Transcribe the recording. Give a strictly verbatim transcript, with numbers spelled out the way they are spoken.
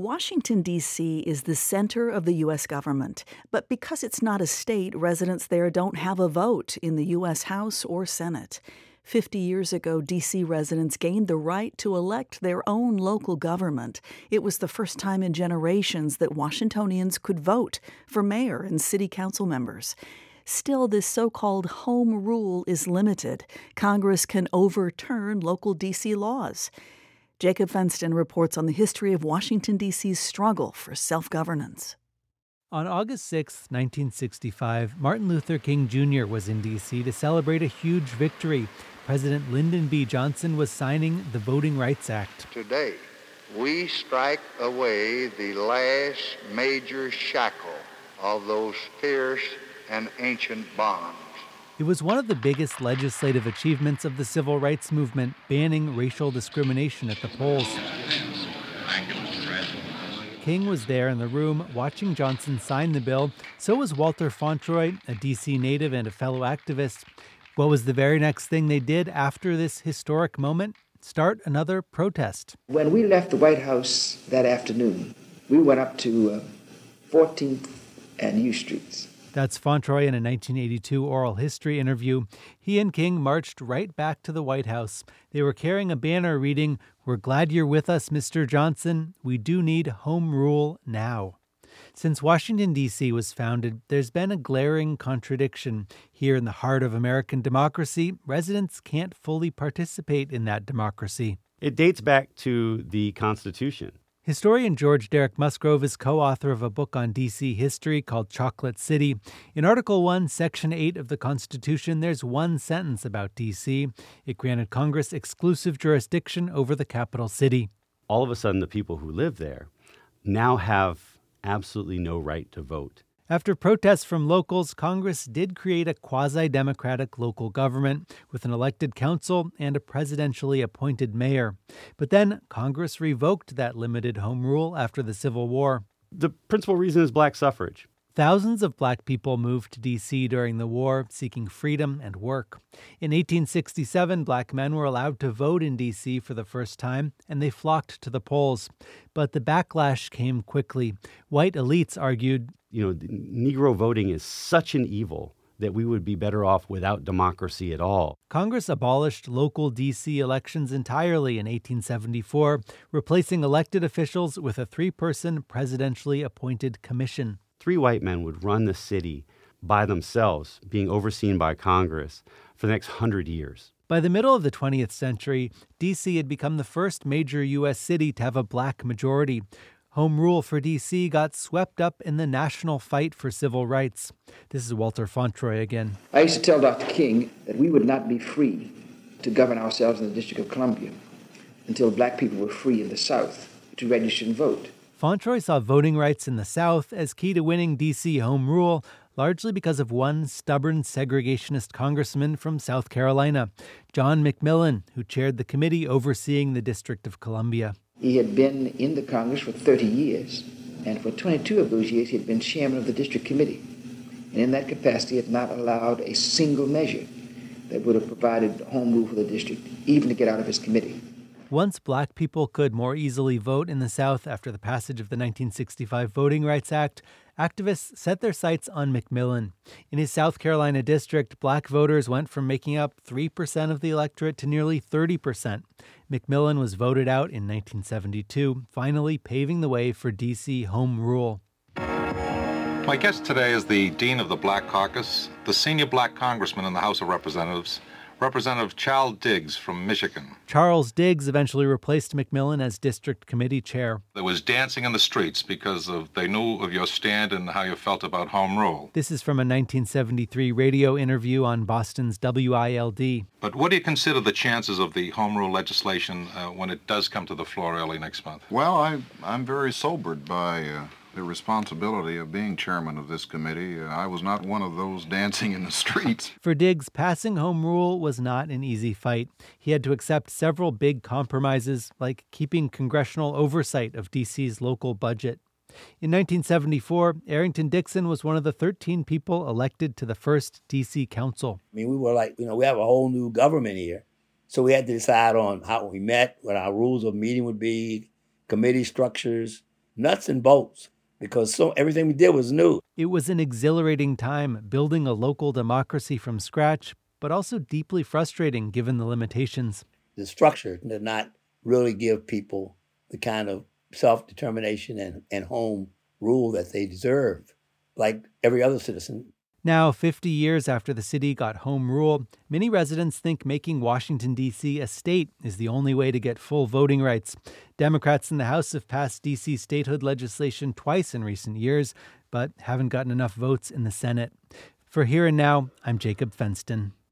Washington, D C is the center of the U S government, but because it's not a state, residents there don't have a vote in the U S House or Senate. Fifty years ago, D C residents gained the right to elect their own local government. It was the first time in generations that Washingtonians could vote for mayor and city council members. Still, this so-called home rule is limited. Congress can overturn local D C laws. Jacob Fenston reports on the history of Washington, D C's struggle for self-governance. On August sixth, nineteen sixty-five, Martin Luther King Junior was in D C to celebrate a huge victory. President Lyndon B. Johnson was signing the Voting Rights Act. Today, we strike away the last major shackle of those fierce and ancient bonds. It was one of the biggest legislative achievements of the civil rights movement, banning racial discrimination at the polls. King was there in the room watching Johnson sign the bill. So was Walter Fauntroy, a D C native and a fellow activist. What was the very next thing they did after this historic moment? Start another protest. When we left the White House that afternoon, we went up to uh, fourteenth and U Streets. That's Fauntroy in a nineteen eighty-two oral history interview. He and King marched right back to the White House. They were carrying a banner reading, "We're glad you're with us, Mister Johnson. We do need home rule now." Since Washington, D C was founded, there's been a glaring contradiction. Here in the heart of American democracy, residents can't fully participate in that democracy. It dates back to the Constitution. Historian George Derek Musgrove is co-author of a book on D C history called Chocolate City. In Article one, Section eight of the Constitution, there's one sentence about D C. It granted Congress exclusive jurisdiction over the capital city. All of a sudden, the people who live there now have absolutely no right to vote. After protests from locals, Congress did create a quasi-democratic local government with an elected council and a presidentially appointed mayor. But then Congress revoked that limited home rule after the Civil War. The principal reason is black suffrage. Thousands of black people moved to D C during the war, seeking freedom and work. In eighteen sixty-seven, black men were allowed to vote in D C for the first time, and they flocked to the polls. But the backlash came quickly. White elites argued, you know, Negro voting is such an evil that we would be better off without democracy at all. Congress abolished local D C elections entirely in eighteen seventy-four, replacing elected officials with a three-person presidentially appointed commission. Three white men would run the city by themselves, being overseen by Congress for the next hundred years. By the middle of the twentieth century, D C had become the first major U S city to have a black majority. Home rule for D C got swept up in the national fight for civil rights. This is Walter Fauntroy again. I used to tell Doctor King that we would not be free to govern ourselves in the District of Columbia until black people were free in the South to register and vote. Fauntroy saw voting rights in the South as key to winning D C home rule, largely because of one stubborn segregationist congressman from South Carolina, John McMillan, who chaired the committee overseeing the District of Columbia. He had been in the Congress for thirty years, and for twenty-two of those years he had been chairman of the district committee. And in that capacity had not allowed a single measure that would have provided home rule for the district, even to get out of his committee. Once black people could more easily vote in the South after the passage of the nineteen sixty-five Voting Rights Act, activists set their sights on McMillan. In his South Carolina district, black voters went from making up three percent of the electorate to nearly thirty percent. McMillan was voted out in nineteen seventy-two, finally paving the way for D C home rule. My guest today is the Dean of the Black Caucus, the senior black congressman in the House of Representatives, Representative Charles Diggs from Michigan. Charles Diggs eventually replaced McMillan as district committee chair. There was dancing in the streets because of they knew of your stand and how you felt about home rule. This is from a nineteen seventy-three radio interview on Boston's W I L D. But what do you consider the chances of the home rule legislation uh, when it does come to the floor early next month? Well, I, I'm very sobered by uh, the responsibility of being chairman of this committee. Uh, I was not one of those dancing in the streets. For Diggs, passing home rule was not an easy fight. He had to accept several big compromises, like keeping congressional oversight of D C's local budget. In nineteen seventy-four, Arrington Dixon was one of the thirteen people elected to the first D C council. I mean, we were like, you know, we have a whole new government here. So we had to decide on how we met, what our rules of meeting would be, committee structures, nuts and bolts because so everything we did was new. It was an exhilarating time building a local democracy from scratch, but also deeply frustrating given the limitations. The structure did not really give people the kind of self-determination and, and home rule that they deserve, like every other citizen. Now, fifty years after the city got home rule, many residents think making Washington, D C a state is the only way to get full voting rights. Democrats in the House have passed D C statehood legislation twice in recent years, but haven't gotten enough votes in the Senate. For Here and Now, I'm Jacob Fenston.